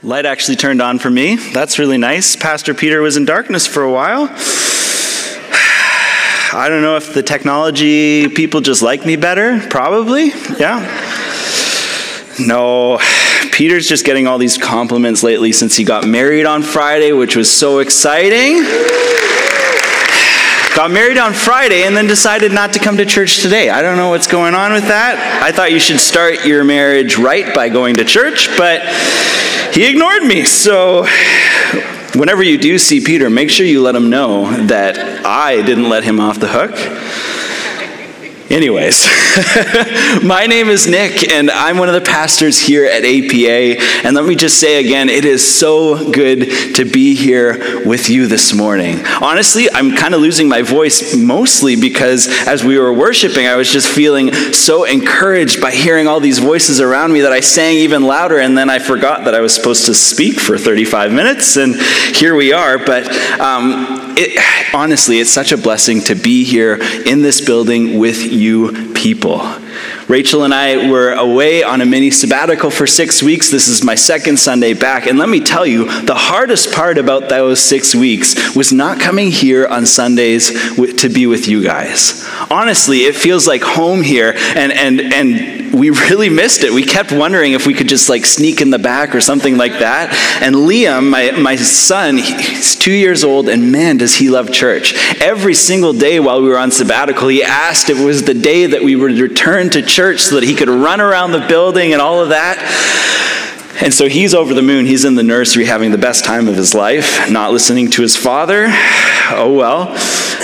Light actually turned on for me. That's really nice. Pastor Peter was in darkness for a while. I don't know if the technology people just like me better. Probably, yeah. No, Peter's just getting all these compliments lately since he got married on Friday, which was so exciting. Got married on Friday and then decided not to come to church today. I don't know what's going on with that. I thought you should start your marriage right by going to church, but he ignored me. So whenever you do see Peter, make sure you let him know that I didn't let him off the hook. Anyways, my name is Nick, and I'm one of the pastors here at APA. And let me just say again, it is so good to be here with you this morning. Honestly, I'm kind of losing my voice mostly because as we were worshiping, I was just feeling so encouraged by hearing all these voices around me that I sang even louder, and then I forgot that I was supposed to speak for 35 minutes, and here we are. But honestly, it's such a blessing to be here in this building with you people. Rachel and I were away on a mini sabbatical for 6 weeks. This is my second Sunday back. And let me tell you, the hardest part about those 6 weeks was not coming here on Sundays to be with you guys. Honestly, it feels like home here, and we really missed it. We kept wondering if we could just sneak in the back or something like that. And Liam, my son, he's 2 years old, and man, does he love church. Every single day while we were on sabbatical, he asked if it was the day that we would return to church so that he could run around the building and all of that. And so he's over the moon. He's in the nursery having the best time of his life, not listening to his father. Oh well.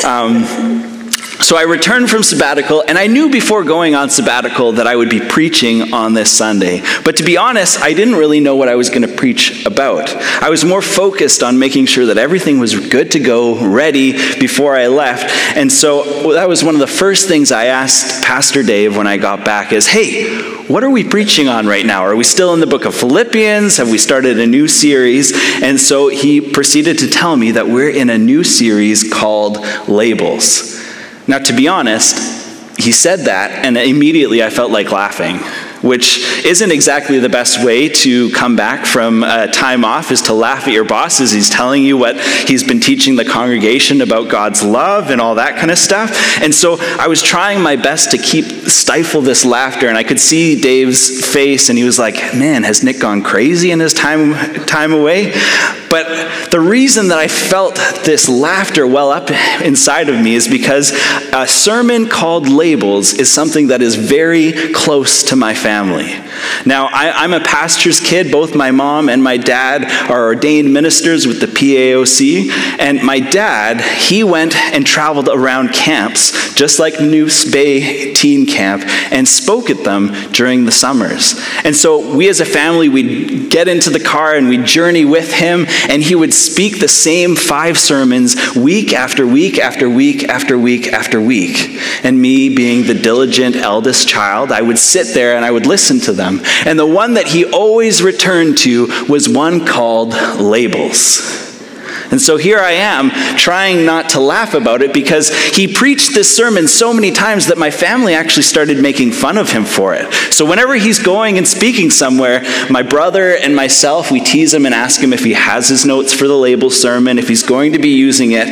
So I returned from sabbatical, and I knew before going on sabbatical that I would be preaching on this Sunday. But to be honest, I didn't really know what I was going to preach about. I was more focused on making sure that everything was good to go, ready before I left. And so that was one of the first things I asked Pastor Dave when I got back is, hey, what are we preaching on right now? Are we still in the book of Philippians? Have we started a new series? And so he proceeded to tell me that we're in a new series called Labels. Now, to be honest, he said that, and immediately I felt like laughing, which isn't exactly the best way to come back from time off, is to laugh at your boss as he's telling you what he's been teaching the congregation about God's love and all that kind of stuff. And so I was trying my best to stifle this laughter, and I could see Dave's face, and he was like, man, has Nick gone crazy in his time away? But the reason that I felt this laughter well up inside of me is because a sermon called Labels is something that is very close to my family. Now, I'm a pastor's kid. Both my mom and my dad are ordained ministers with the PAOC. And my dad, he went and traveled around camps, just like Noose Bay Teen Camp, and spoke at them during the summers. And so we as a family, we'd get into the car and we'd journey with him, and he would speak the same 5 sermons week after week after week after week after week. And me, being the diligent eldest child, I would sit there and I would listen to them. And the one that he always returned to was one called Labels. And so here I am, trying not to laugh about it, because he preached this sermon so many times that my family actually started making fun of him for it. So whenever he's going and speaking somewhere, my brother and myself, we tease him and ask him if he has his notes for the Label sermon, if he's going to be using it.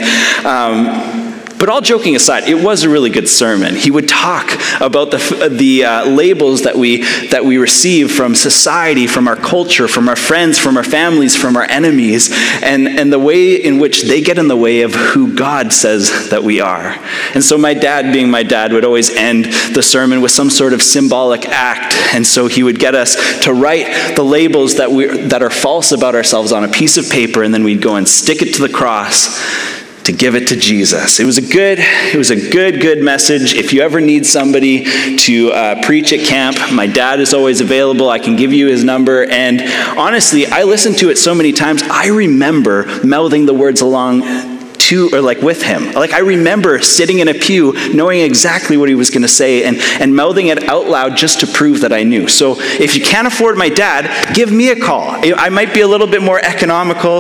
But all joking aside, it was a really good sermon. He would talk about the labels that we receive from society, from our culture, from our friends, from our families, from our enemies, and the way in which they get in the way of who God says that we are. And so my dad, being my dad, would always end the sermon with some sort of symbolic act. And so he would get us to write the labels that are false about ourselves on a piece of paper, and then we'd go and stick it to the cross to give it to Jesus. It was a good message. If you ever need somebody to preach at camp, my dad is always available. I can give you his number. And honestly, I listened to it so many times, I remember mouthing the words along with him. I remember sitting in a pew knowing exactly what he was going to say and mouthing it out loud just to prove that I knew. So if you can't afford my dad, give me a call. I might be a little bit more economical.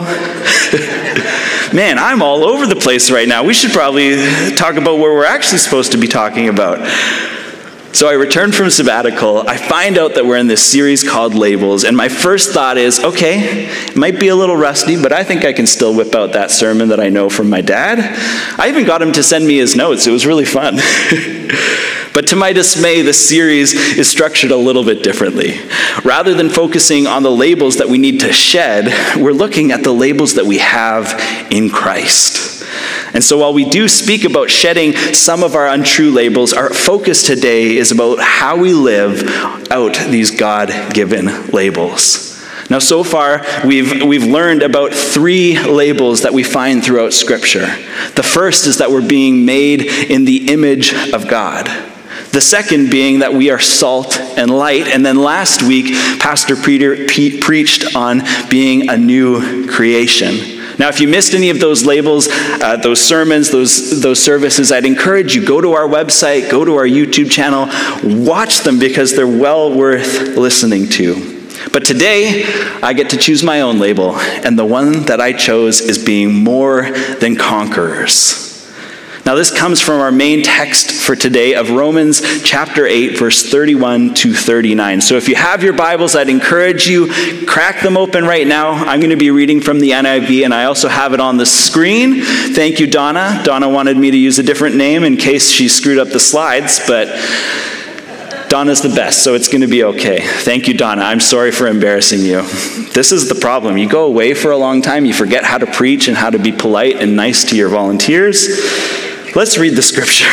Man, I'm all over the place right now. We should probably talk about what we're actually supposed to be talking about. So I returned from sabbatical. I find out that we're in this series called Labels, and my first thought is, okay, it might be a little rusty, but I think I can still whip out that sermon that I know from my dad. I even got him to send me his notes. It was really fun. But to my dismay, the series is structured a little bit differently. Rather than focusing on the labels that we need to shed, we're looking at the labels that we have in Christ. And so while we do speak about shedding some of our untrue labels, our focus today is about how we live out these God-given labels. Now, so far, we've learned about 3 labels that we find throughout Scripture. The first is that we're being made in the image of God. The second being that we are salt and light. And then last week, Pastor Peter preached on being a new creation. Now, if you missed any of those labels, those sermons, those services, I'd encourage you, go to our website, go to our YouTube channel, watch them because they're well worth listening to. But today, I get to choose my own label, and the one that I chose is being more than conquerors. Now, this comes from our main text for today of Romans chapter 8, verse 31 to 39. So if you have your Bibles, I'd encourage you, crack them open right now. I'm going to be reading from the NIV, and I also have it on the screen. Thank you, Donna. Donna wanted me to use a different name in case she screwed up the slides, but Donna's the best, so it's going to be okay. Thank you, Donna. I'm sorry for embarrassing you. This is the problem. You go away for a long time, you forget how to preach and how to be polite and nice to your volunteers. Let's read the scripture.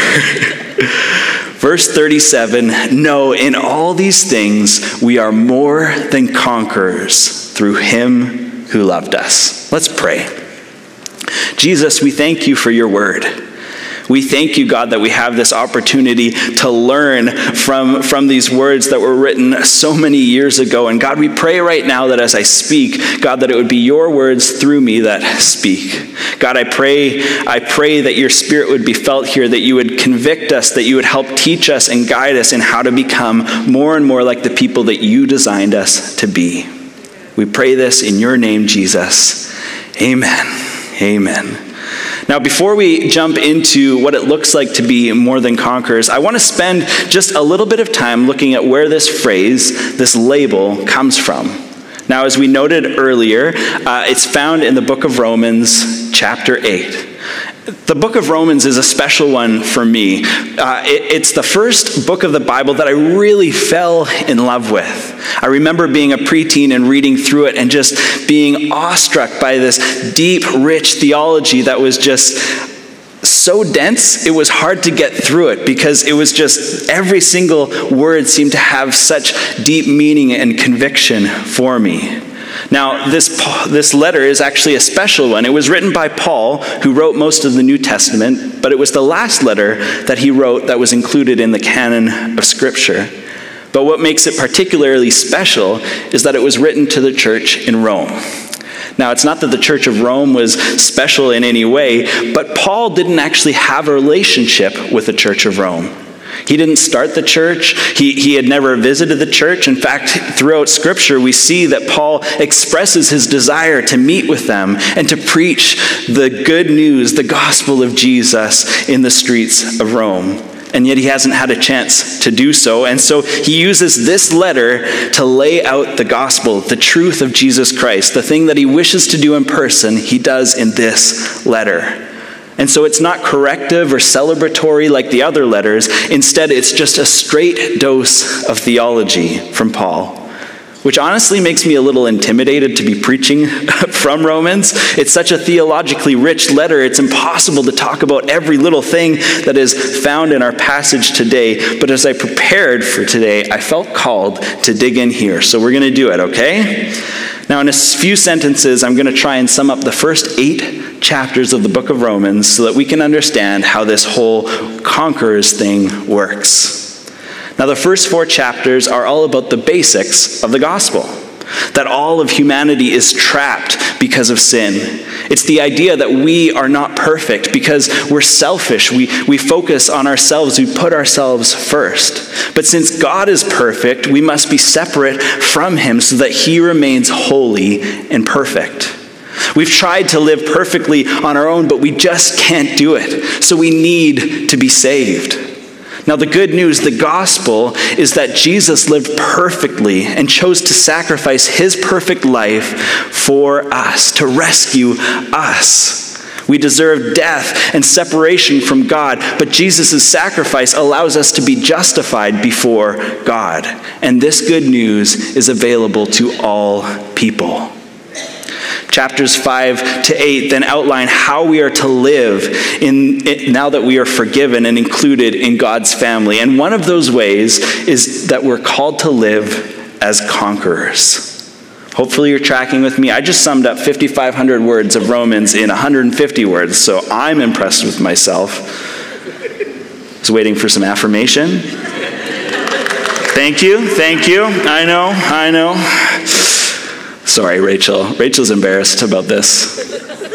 Verse 37, no, in all these things we are more than conquerors through him who loved us. Let's pray. Jesus, we thank you for your word. We thank you, God, that we have this opportunity to learn from these words that were written so many years ago. And God, we pray right now that as I speak, God, that it would be your words through me that speak. God, I pray that your spirit would be felt here, that you would convict us, that you would help teach us and guide us in how to become more and more like the people that you designed us to be. We pray this in your name, Jesus. Amen. Amen. Now, before we jump into what it looks like to be more than conquerors, I want to spend just a little bit of time looking at where this phrase, this label, comes from. Now, as we noted earlier, it's found in the book of Romans, chapter 8. The book of Romans is a special one for me. It's the first book of the Bible that I really fell in love with. I remember being a preteen and reading through it and just being awestruck by this deep, rich theology that was just so dense, it was hard to get through it because it was just every single word seemed to have such deep meaning and conviction for me. Now, this letter is actually a special one. It was written by Paul, who wrote most of the New Testament, but it was the last letter that he wrote that was included in the canon of Scripture. But what makes it particularly special is that it was written to the church in Rome. Now, it's not that the Church of Rome was special in any way, but Paul didn't actually have a relationship with the Church of Rome. He didn't start the church. He had never visited the church. In fact, throughout Scripture, we see that Paul expresses his desire to meet with them and to preach the good news, the gospel of Jesus in the streets of Rome. And yet he hasn't had a chance to do so. And so he uses this letter to lay out the gospel, the truth of Jesus Christ. The thing that he wishes to do in person, he does in this letter. And so it's not corrective or celebratory like the other letters. Instead, it's just a straight dose of theology from Paul, which honestly makes me a little intimidated to be preaching from Romans. It's such a theologically rich letter, it's impossible to talk about every little thing that is found in our passage today. But as I prepared for today, I felt called to dig in here. So we're going to do it, okay? Now, in a few sentences, I'm going to try and sum up the first 8 chapters of the book of Romans so that we can understand how this whole conquerors thing works. Now, the first 4 chapters are all about the basics of the gospel, that all of humanity is trapped because of sin. It's the idea that we are not perfect because we're selfish. We focus on ourselves. We put ourselves first. But since God is perfect, we must be separate from him so that he remains holy and perfect. We've tried to live perfectly on our own, but we just can't do it. So we need to be saved. Now, the good news, the gospel, is that Jesus lived perfectly and chose to sacrifice his perfect life for us, to rescue us. We deserve death and separation from God, but Jesus' sacrifice allows us to be justified before God. And this good news is available to all people. Chapters 5 to 8 then outline how we are to live now that we are forgiven and included in God's family. And one of those ways is that we're called to live as conquerors. Hopefully you're tracking with me. I just summed up 5,500 words of Romans in 150 words, so I'm impressed with myself. I was waiting for some affirmation. Thank you. I know. Sorry, Rachel. Rachel's embarrassed about this.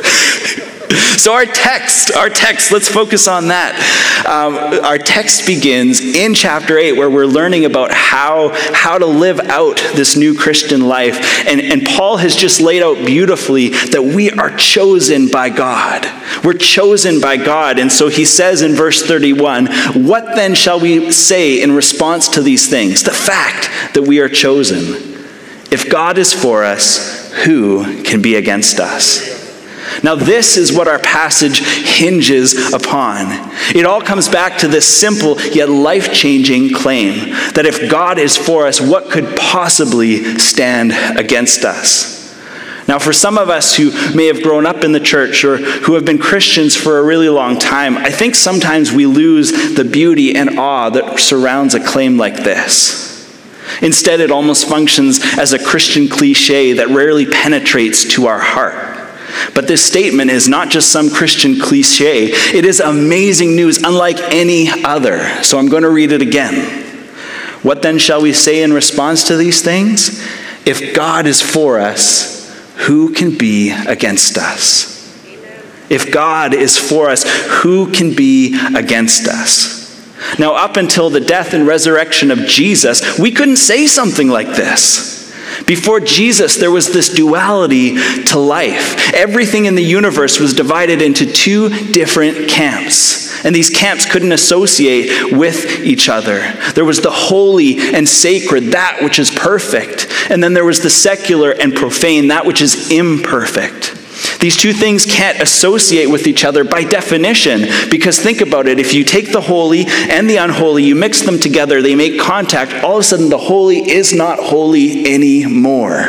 So our text, let's focus on that. Our text begins in chapter 8, where we're learning about how to live out this new Christian life. And Paul has just laid out beautifully that we are chosen by God. We're chosen by God. And so he says in verse 31, what then shall we say in response to these things? The fact that we are chosen. If God is for us, who can be against us? Now, this is what our passage hinges upon. It all comes back to this simple yet life-changing claim that if God is for us, what could possibly stand against us? Now, for some of us who may have grown up in the church or who have been Christians for a really long time, I think sometimes we lose the beauty and awe that surrounds a claim like this. Instead, it almost functions as a Christian cliche that rarely penetrates to our heart. But this statement is not just some Christian cliche. It is amazing news, unlike any other. So I'm going to read it again. What then shall we say in response to these things? If God is for us, who can be against us? If God is for us, who can be against us? Now, up until the death and resurrection of Jesus, we couldn't say something like this. Before Jesus, there was this duality to life. Everything in the universe was divided into two different camps. And these camps couldn't associate with each other. There was the holy and sacred, that which is perfect. And then there was the secular and profane, that which is imperfect. These two things can't associate with each other by definition, because think about it, if you take the holy and the unholy, you mix them together, they make contact, all of a sudden the holy is not holy anymore.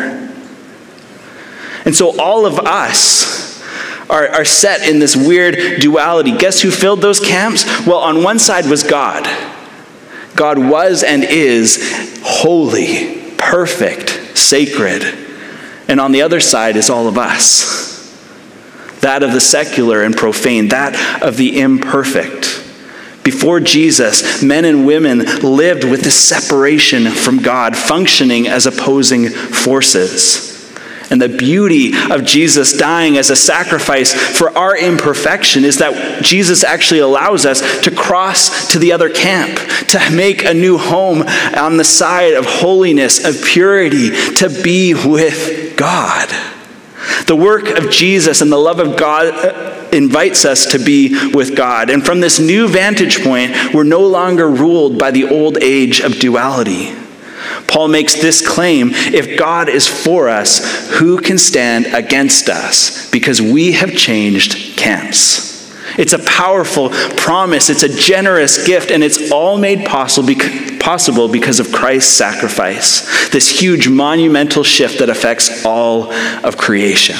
And so all of us are set in this weird duality. Guess who filled those camps? Well, on one side was God. God was and is holy, perfect, sacred. And on the other side is all of us. That of the secular and profane, that of the imperfect. Before Jesus, men and women lived with this separation from God, functioning as opposing forces. And the beauty of Jesus dying as a sacrifice for our imperfection is that Jesus actually allows us to cross to the other camp, to make a new home on the side of holiness, of purity, to be with God. The work of Jesus and the love of God invites us to be with God. And from this new vantage point, we're no longer ruled by the old age of duality. Paul makes this claim: if God is for us, who can stand against us? Because we have changed camps. It's a powerful promise. It's a generous gift, and it's all made possible because of Christ's sacrifice. This huge monumental shift that affects all of creation.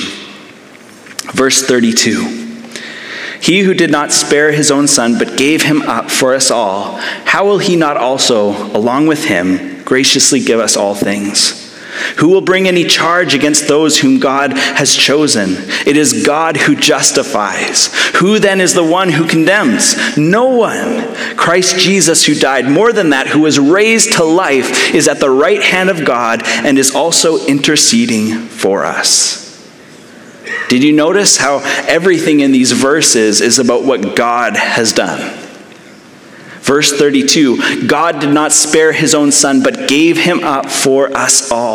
Verse 32. He who did not spare his own son, but gave him up for us all, how will he not also, along with him, graciously give us all things? Who will bring any charge against those whom God has chosen? It is God who justifies. Who then is the one who condemns? No one. Christ Jesus, who died, more than that, who was raised to life, is at the right hand of God and is also interceding for us. Did you notice how everything in these verses is about what God has done? Verse 32, God did not spare his own son, but gave him up for us all.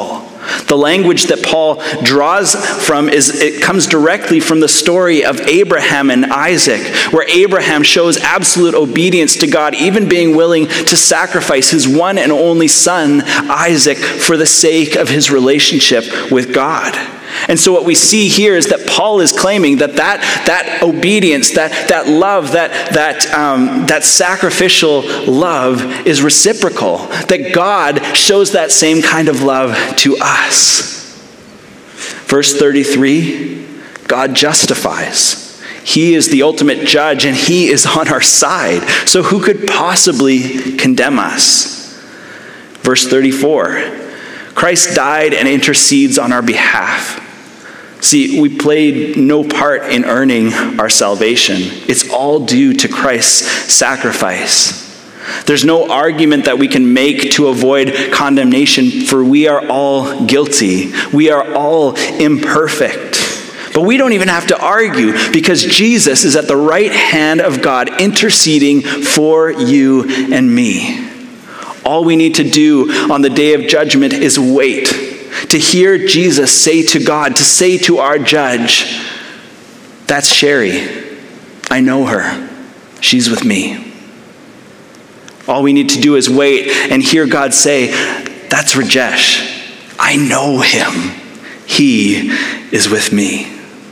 The language that Paul draws from it comes directly from the story of Abraham and Isaac, where Abraham shows absolute obedience to God, even being willing to sacrifice his one and only son, Isaac, for the sake of his relationship with God. And so what we see here is that Paul is claiming that obedience, that love, that sacrificial love is reciprocal, that God shows that same kind of love to us. Verse 33, God justifies. He is the ultimate judge and he is on our side. So who could possibly condemn us? Verse 34, Christ died and intercedes on our behalf. See, we played no part in earning our salvation. It's all due to Christ's sacrifice. There's no argument that we can make to avoid condemnation, for we are all guilty. We are all imperfect. But we don't even have to argue, because Jesus is at the right hand of God interceding for you and me. All we need to do on the day of judgment is wait, to hear Jesus say to God, to say to our judge, "That's Sherry. I know her. She's with me." All we need to do is wait and hear God say, "That's Rajesh. I know him. He is with me."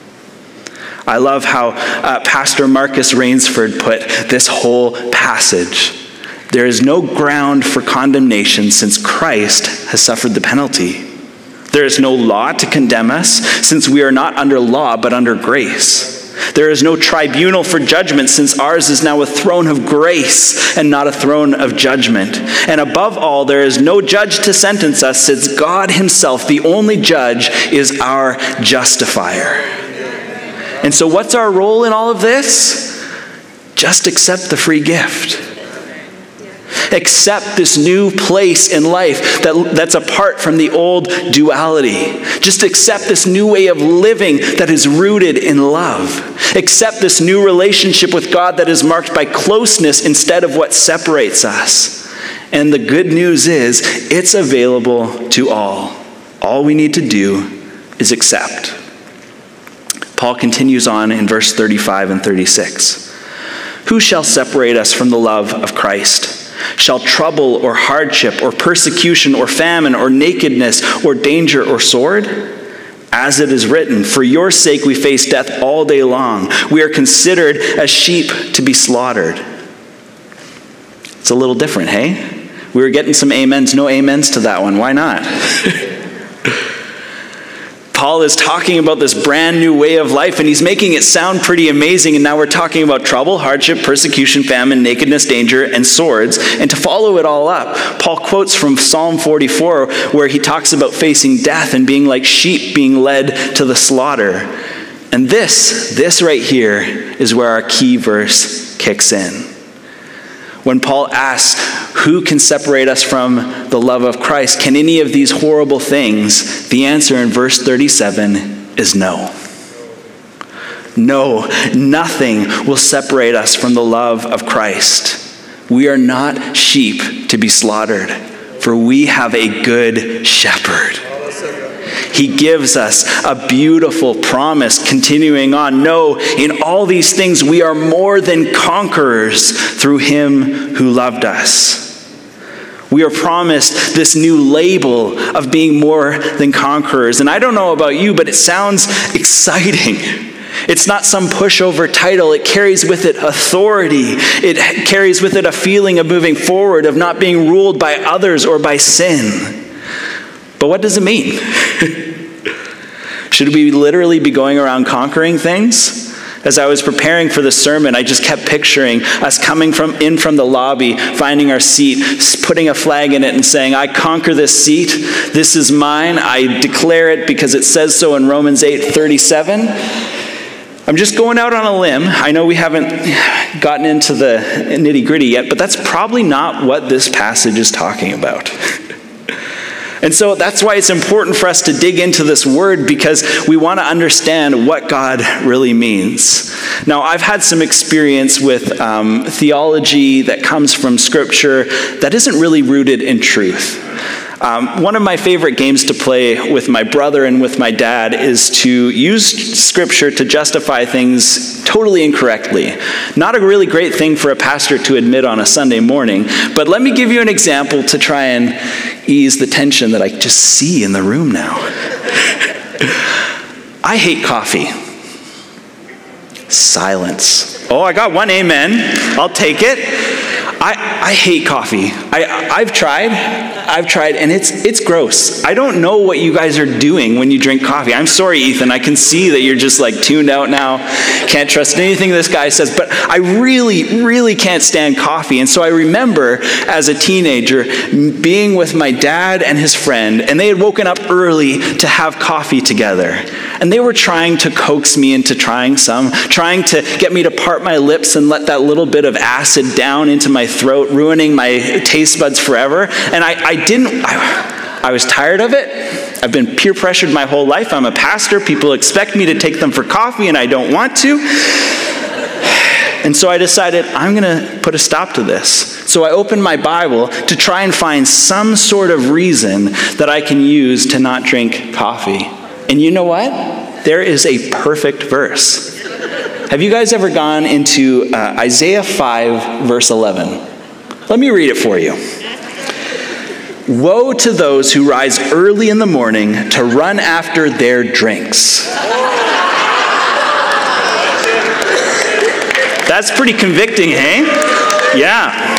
I love how Pastor Marcus Rainsford put this whole passage. There is no ground for condemnation since Christ has suffered the penalty. There is no law to condemn us, since we are not under law but under grace. There is no tribunal for judgment, since ours is now a throne of grace and not a throne of judgment. And above all, there is no judge to sentence us, since God himself, the only judge, is our justifier. And so what's our role in all of this? Just accept the free gift. Accept this new place in life that's apart from the old duality. Just accept this new way of living that is rooted in love. Accept this new relationship with God that is marked by closeness instead of what separates us. And the good news is, it's available to all. All we need to do is accept. Paul continues on in verse 35 and 36. Who shall separate us from the love of Christ? Shall trouble or hardship or persecution or famine or nakedness or danger or sword? As it is written, for your sake we face death all day long. We are considered as sheep to be slaughtered. It's a little different, hey? We were getting some amens, no amens to that one. Why not? Paul is talking about this brand new way of life, and he's making it sound pretty amazing. And now we're talking about trouble, hardship, persecution, famine, nakedness, danger, and swords. And to follow it all up, Paul quotes from Psalm 44, where he talks about facing death and being like sheep being led to the slaughter. And this right here is where our key verse kicks in. When Paul asks, who can separate us from the love of Christ? Can any of these horrible things? The answer in verse 37 is no. No, nothing will separate us from the love of Christ. We are not sheep to be slaughtered, for we have a good shepherd. He gives us a beautiful promise, continuing on. No, in all these things we are more than conquerors through him who loved us. We are promised this new label of being more than conquerors. And I don't know about you, but it sounds exciting. It's not some pushover title. It carries with it authority. It carries with it a feeling of moving forward, of not being ruled by others or by sin. But what does it mean? Should we literally be going around conquering things? As I was preparing for the sermon, I just kept picturing us coming in from the lobby, finding our seat, putting a flag in it and saying, I conquer this seat. This is mine. I declare it because it says so in Romans 8:37. I'm just going out on a limb. I know we haven't gotten into the nitty-gritty yet, but that's probably not what this passage is talking about. And so that's why it's important for us to dig into this word, because we want to understand what God really means. Now, I've had some experience with theology that comes from Scripture that isn't really rooted in truth. One of my favorite games to play with my brother and with my dad is to use Scripture to justify things totally incorrectly. Not a really great thing for a pastor to admit on a Sunday morning, but let me give you an example to try and ease the tension that I just see in the room now. I hate coffee. Silence. Oh, I got one amen. I'll take it. I hate coffee. I've tried, and it's gross. I don't know what you guys are doing when you drink coffee. I'm sorry, Ethan. I can see that you're just like tuned out now. Can't trust anything this guy says. But I really, really can't stand coffee. And so I remember as a teenager being with my dad and his friend, and they had woken up early to have coffee together. And they were trying to coax me into trying some, trying to get me to part my lips and let that little bit of acid down into my throat, ruining my taste buds forever. And I was tired of it. I've been peer pressured my whole life. I'm a pastor. People expect me to take them for coffee, and I don't want to. And so I decided I'm going to put a stop to this. So I opened my Bible to try and find some sort of reason that I can use to not drink coffee. And you know what? There is a perfect verse. Have you guys ever gone into Isaiah 5, verse 11? Let me read it for you. Woe to those who rise early in the morning to run after their drinks. That's pretty convicting, hey? Yeah.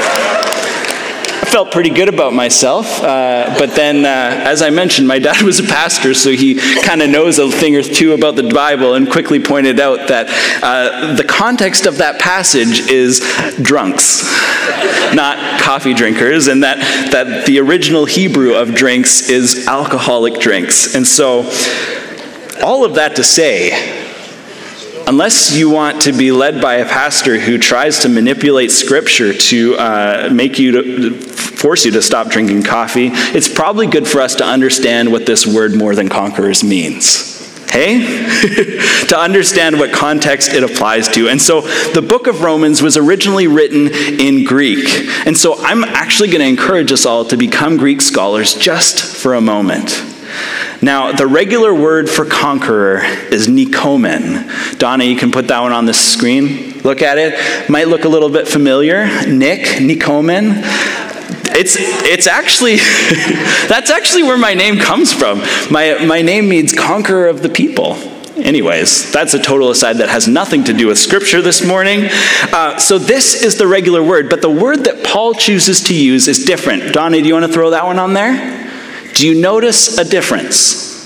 I felt pretty good about myself, but then, as I mentioned, my dad was a pastor, so he kind of knows a thing or two about the Bible, and quickly pointed out that the context of that passage is drunks, not coffee drinkers, and that the original Hebrew of drinks is alcoholic drinks. And so, all of that to say, unless you want to be led by a pastor who tries to manipulate Scripture to force you to stop drinking coffee, it's probably good for us to understand what this word "more than conquerors" means. Hey? To understand what context it applies to. And so the book of Romans was originally written in Greek. And so I'm actually going to encourage us all to become Greek scholars just for a moment. Now, the regular word for conqueror is nikomen. Donna, you can put that one on the screen. Look at it. Might look a little bit familiar. Nikomen. It's actually, that's actually where my name comes from. My name means conqueror of the people. Anyways, that's a total aside that has nothing to do with Scripture this morning. So this is the regular word, but the word that Paul chooses to use is different. Donna, do you want to throw that one on there? Do you notice a difference?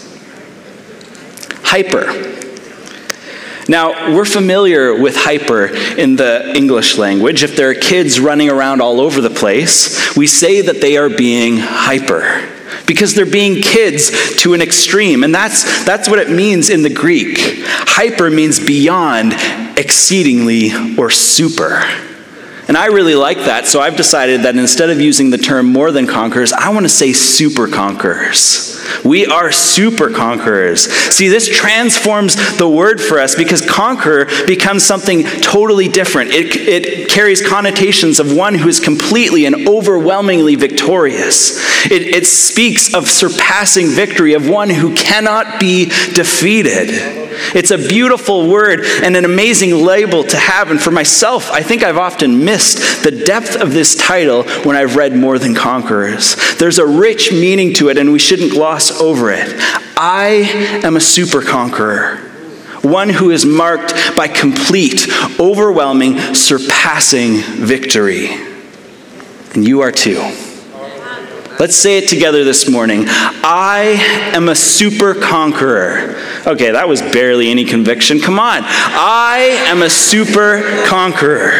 Hyper. Now, we're familiar with hyper in the English language. If there are kids running around all over the place, we say that they are being hyper because they're being kids to an extreme. And that's what it means in the Greek. Hyper means beyond, exceedingly, or super. And I really like that, so I've decided that instead of using the term "more than conquerors," I want to say super conquerors. We are super conquerors. See, this transforms the word for us because conqueror becomes something totally different. It carries connotations of one who is completely and overwhelmingly victorious. It speaks of surpassing victory, of one who cannot be defeated. It's a beautiful word and an amazing label to have. And for myself, I think I've often missed the depth of this title when I've read "More Than Conquerors." There's a rich meaning to it, and we shouldn't gloss over it. I am a super conqueror, one who is marked by complete, overwhelming, surpassing victory. And you are too. Let's say it together this morning. I am a super conqueror. Okay, that was barely any conviction. Come on. I am a super conqueror.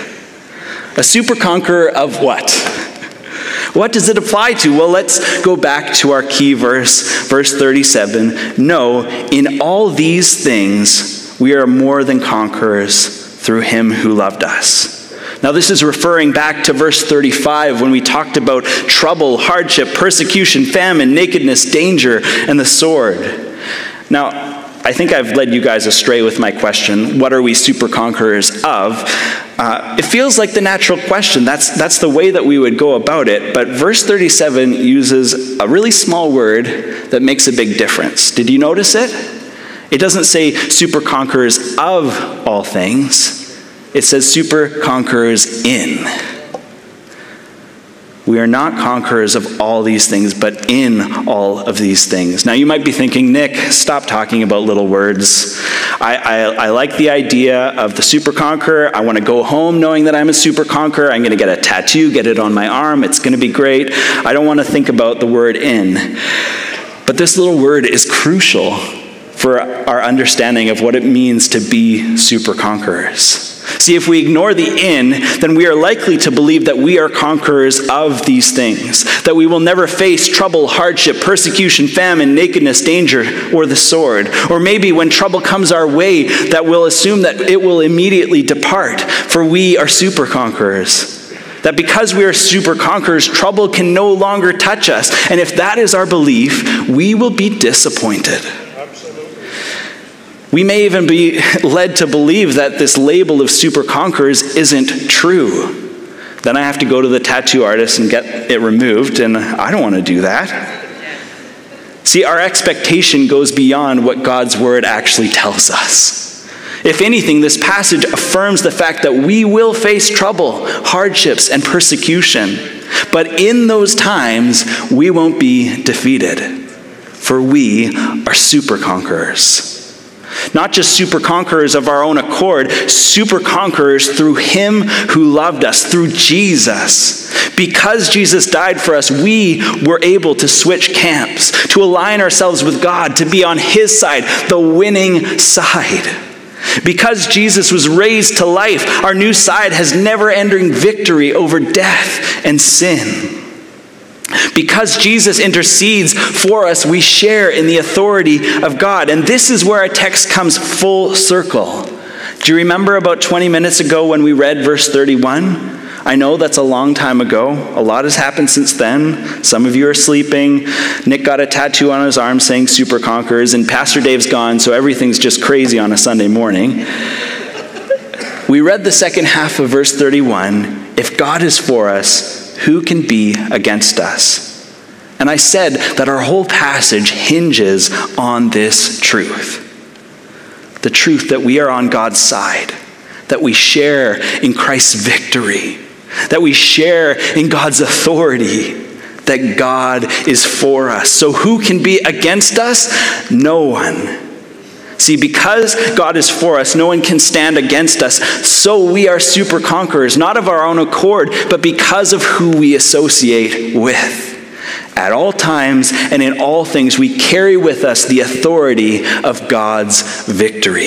A super conqueror of what? What does it apply to? Well, let's go back to our key verse, verse 37. No, in all these things, we are more than conquerors through him who loved us. Now, this is referring back to verse 35 when we talked about trouble, hardship, persecution, famine, nakedness, danger, and the sword. Now, I think I've led you guys astray with my question, what are we super conquerors of? It feels like the natural question. That's the way that we would go about it. But verse 37 uses a really small word that makes a big difference. Did you notice it? It doesn't say super conquerors of all things. It says super conquerors in. We are not conquerors of all these things, but in all of these things. Now you might be thinking, Nick, stop talking about little words. I like the idea of the super conqueror. I want to go home knowing that I'm a super conqueror. I'm going to get a tattoo, get it on my arm. It's going to be great. I don't want to think about the word in. But this little word is crucial for our understanding of what it means to be super conquerors. See, if we ignore the in, then we are likely to believe that we are conquerors of these things, that we will never face trouble, hardship, persecution, famine, nakedness, danger, or the sword. Or maybe when trouble comes our way, that we'll assume that it will immediately depart, for we are super conquerors. That because we are super conquerors, trouble can no longer touch us. And if that is our belief, we will be disappointed. We may even be led to believe that this label of super conquerors isn't true. Then I have to go to the tattoo artist and get it removed, and I don't want to do that. See, our expectation goes beyond what God's word actually tells us. If anything, this passage affirms the fact that we will face trouble, hardships, and persecution. But in those times, we won't be defeated, for we are super conquerors. Not just super conquerors of our own accord, super conquerors through him who loved us, through Jesus. Because Jesus died for us, we were able to switch camps, to align ourselves with God, to be on his side, the winning side. Because Jesus was raised to life, our new side has never-ending victory over death and sin. Because Jesus intercedes for us, we share in the authority of God. And this is where our text comes full circle. Do you remember about 20 minutes ago when we read verse 31? I know that's a long time ago. A lot has happened since then. Some of you are sleeping. Nick got a tattoo on his arm saying super conquerors, and Pastor Dave's gone, so everything's just crazy on a Sunday morning. We read the second half of verse 31. If God is for us, who can be against us? And I said that our whole passage hinges on this truth. The truth that we are on God's side, that we share in Christ's victory, that we share in God's authority, that God is for us. So who can be against us? No one. See, because God is for us, no one can stand against us. So we are super conquerors, not of our own accord, but because of who we associate with. At all times and in all things, we carry with us the authority of God's victory.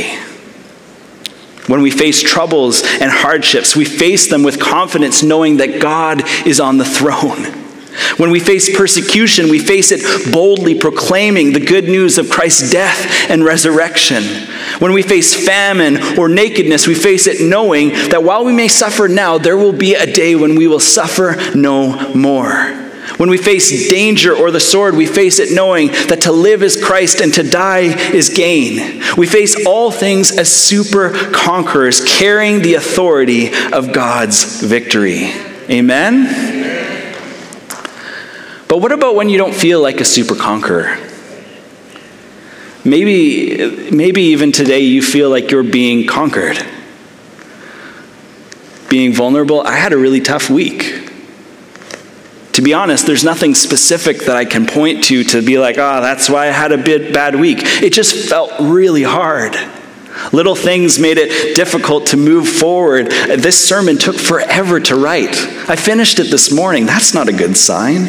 When we face troubles and hardships, we face them with confidence, knowing that God is on the throne. When we face persecution, we face it boldly proclaiming the good news of Christ's death and resurrection. When we face famine or nakedness, we face it knowing that while we may suffer now, there will be a day when we will suffer no more. When we face danger or the sword, we face it knowing that to live is Christ and to die is gain. We face all things as super conquerors, carrying the authority of God's victory. Amen? But what about when you don't feel like a super conqueror? Maybe even today you feel like you're being conquered. Being vulnerable. I had a really tough week. To be honest, there's nothing specific that I can point to be like, that's why I had a bad week. It just felt really hard. Little things made it difficult to move forward. This sermon took forever to write. I finished it this morning. That's not a good sign.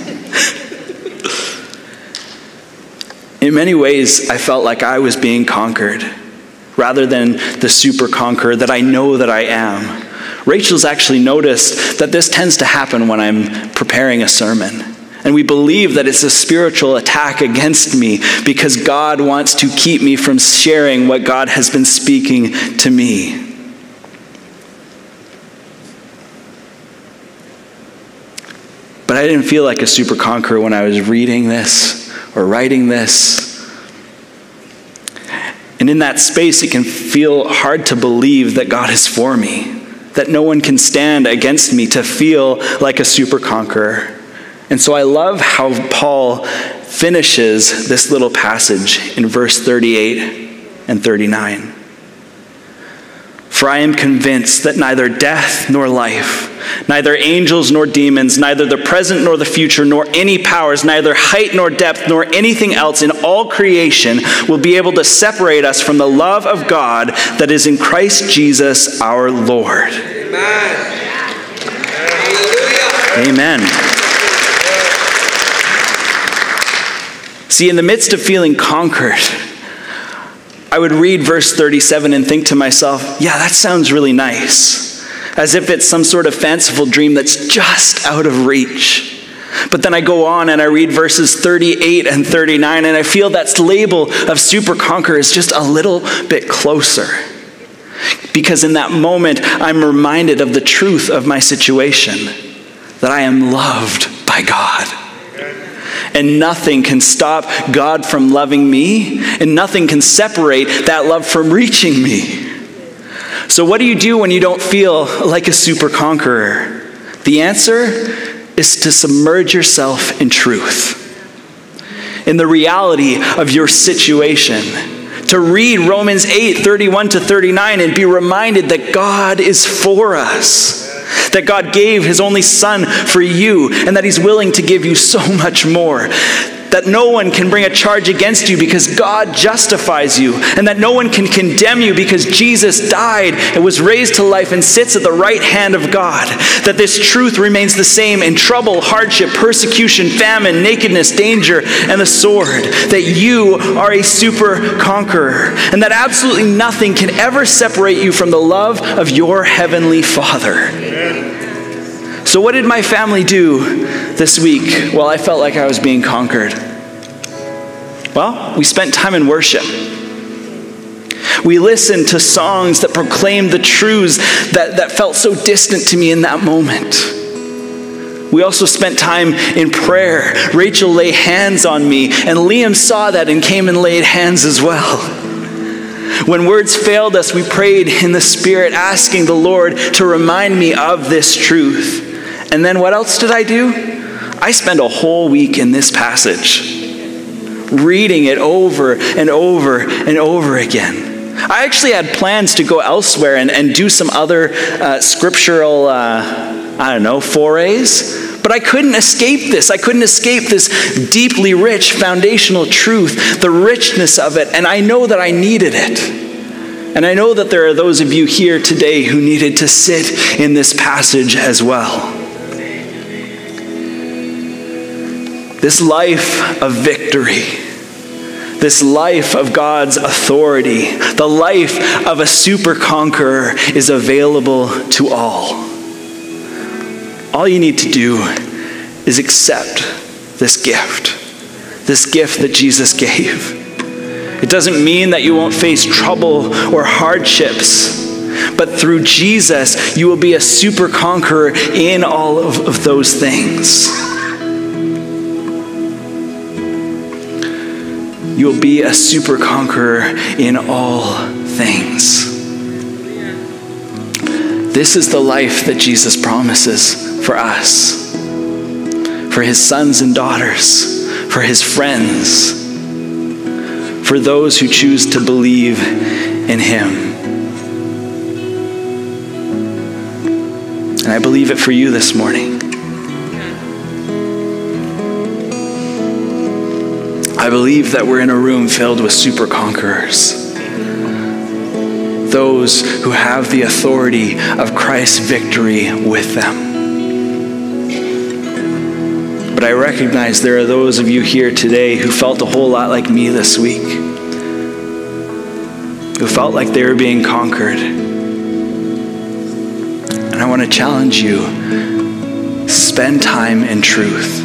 In many ways, I felt like I was being conquered rather than the super conqueror that I know that I am. Rachel's actually noticed that this tends to happen when I'm preparing a sermon. And we believe that it's a spiritual attack against me because God wants to keep me from sharing what God has been speaking to me. But I didn't feel like a super conqueror when I was reading this or writing this. And in that space, it can feel hard to believe that God is for me, that no one can stand against me, to feel like a super conqueror. And so I love how Paul finishes this little passage in verse 38 and 39. For I am convinced that neither death nor life, neither angels nor demons, neither the present nor the future, nor any powers, neither height nor depth, nor anything else in all creation will be able to separate us from the love of God that is in Christ Jesus our Lord. Amen. Amen. See, in the midst of feeling conquered, I would read verse 37 and think to myself, yeah, that sounds really nice. As if it's some sort of fanciful dream that's just out of reach. But then I go on and I read verses 38 and 39, and I feel that label of super conqueror is just a little bit closer. Because in that moment, I'm reminded of the truth of my situation, that I am loved by God. And nothing can stop God from loving me, and nothing can separate that love from reaching me. So what do you do when you don't feel like a super conqueror? The answer is to submerge yourself in truth, in the reality of your situation. To read Romans 8:31-39 and be reminded that God is for us. That God gave his only son for you, and that he's willing to give you so much more. That no one can bring a charge against you because God justifies you, and that no one can condemn you because Jesus died and was raised to life and sits at the right hand of God. That this truth remains the same in trouble, hardship, persecution, famine, nakedness, danger, and the sword. That you are a super conqueror, and that absolutely nothing can ever separate you from the love of your heavenly Father. So what did my family do this week while I felt like I was being conquered? Well, we spent time in worship. We listened to songs that proclaimed the truths that felt so distant to me in that moment. We also spent time in prayer. Rachel laid hands on me, and Liam saw that and came and laid hands as well. When words failed us, we prayed in the Spirit, asking the Lord to remind me of this truth. And then what else did I do? I spent a whole week in this passage, reading it over and over and over again. I actually had plans to go elsewhere and do some other scriptural, forays. But I couldn't escape this. I couldn't escape this deeply rich foundational truth, the richness of it. And I know that I needed it. And I know that there are those of you here today who needed to sit in this passage as well. This life of victory, this life of God's authority, the life of a super conqueror is available to all. All you need to do is accept this gift that Jesus gave. It doesn't mean that you won't face trouble or hardships, but through Jesus, you will be a super conqueror in all of those things. You'll be a super conqueror in all things. This is the life that Jesus promises for us, for his sons and daughters, for his friends, for those who choose to believe in him. And I believe it for you this morning. I believe that we're in a room filled with super conquerors. Those who have the authority of Christ's victory with them. But I recognize there are those of you here today who felt a whole lot like me this week. Who felt like they were being conquered. And I want to challenge you, spend time in truth.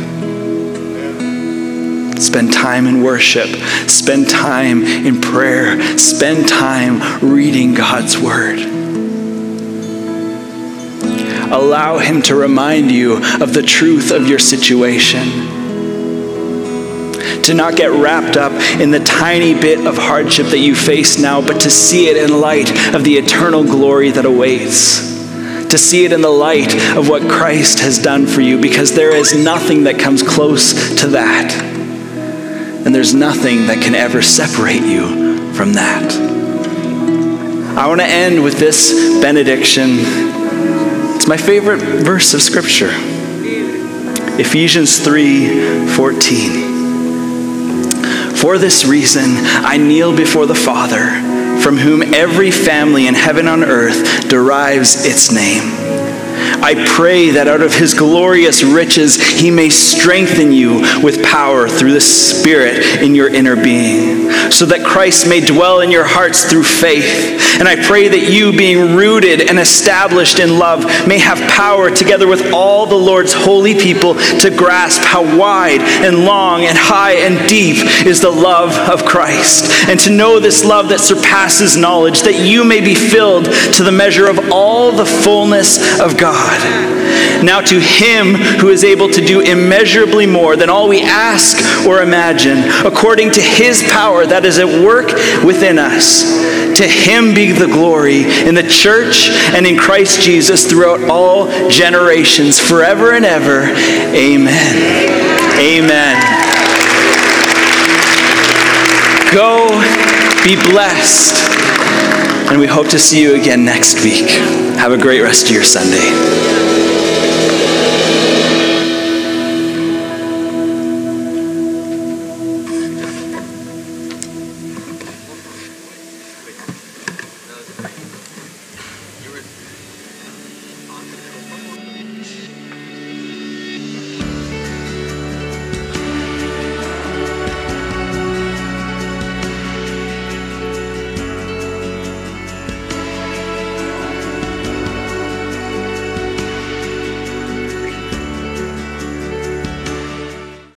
Spend time in worship. Spend time in prayer. Spend time reading God's word. Allow him to remind you of the truth of your situation. To not get wrapped up in the tiny bit of hardship that you face now, but to see it in light of the eternal glory that awaits. To see it in the light of what Christ has done for you, because there is nothing that comes close to that. And there's nothing that can ever separate you from that. I want to end with this benediction. It's my favorite verse of Scripture. Ephesians 3:14. For this reason, I kneel before the Father, from whom every family in heaven and earth derives its name. I pray that out of his glorious riches, he may strengthen you with power through the Spirit in your inner being, so that Christ may dwell in your hearts through faith. And I pray that you, being rooted and established in love, may have power together with all the Lord's holy people to grasp how wide and long and high and deep is the love of Christ, and to know this love that surpasses knowledge, that you may be filled to the measure of all the fullness of God. Now to him who is able to do immeasurably more than all we ask or imagine, according to his power that is at work within us, to him be the glory in the church and in Christ Jesus throughout all generations, forever and ever. Amen. Amen. Go, be blessed, and we hope to see you again next week. Have a great rest of your Sunday.